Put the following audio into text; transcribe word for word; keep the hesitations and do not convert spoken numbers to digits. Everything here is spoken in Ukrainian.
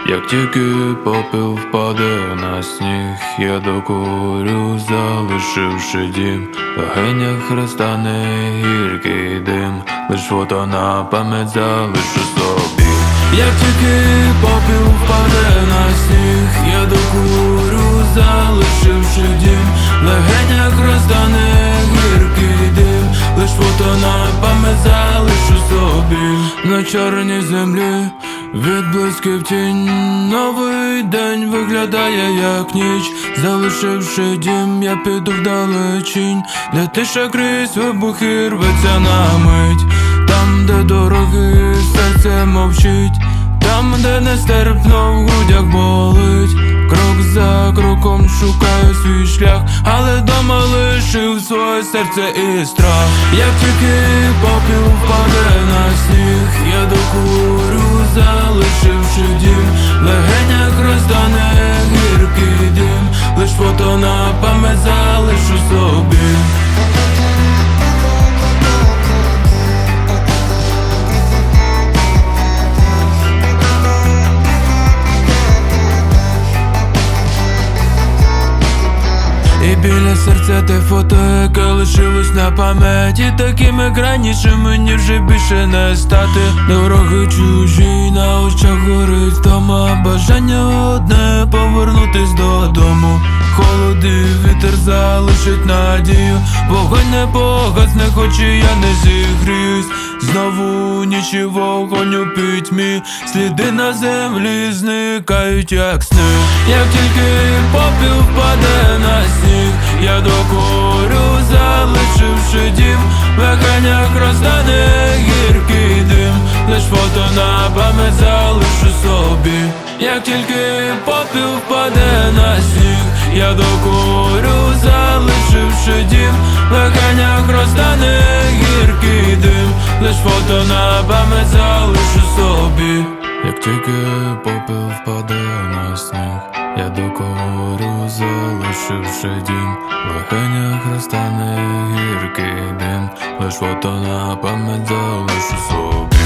Як тільки попіл впаде на сніг, я докурю, залишивши дім. В легенях розтане гіркий дим, лиш фото на пам'ять залишу собі. Як тільки попіл впаде на сніг, я докурю, залишивши дім. В легенях розтане гіркий дим, лиш фото на пам'ять залишу собі. На чорній землі відблисків тінь, новий день виглядає як ніч. Залишивши дім, я піду вдалечінь, де тиша крізь вибухи рветься на мить. Там, де дороги, серце мовчить, там, де нестерпно в грудях болить. Крок за кроком шукаю свій шлях, але дома лишив своє серце і страх. Як тільки попіл впаде на сніг, я докурю, залишивши дім. В легенях розтане гіркий дим, лиш фото на пам'ять залишу собі. І біля серця те фото, яке лишилось на пам'яті, такими крайнішими мені вже більше не стати. Дороги чужі, на очах горить дома, бажання одне повернутись додому. Холод і вітер залишить надію, вогонь не погасне, хоч і я не зігріюсь. Знову ніч і вогонь у пітьмі, сліди на землі зникають як сни. Як тільки попіл впаде на сніг, я докурю, залишивши дім. В легенях розтане гіркий дим, лиш фото на пам'ять залишу собі. Як тільки попіл впаде на сніг, я докурю, залишивши дім. В легенях розтане гіркий дим, лиш фото на пам'ять залишу собі. Як тільки попіл впаде на сніг, я докурю, залишивши дім. В легенях розтане гіркий дим, лиш фото на пам'ять залишу собі.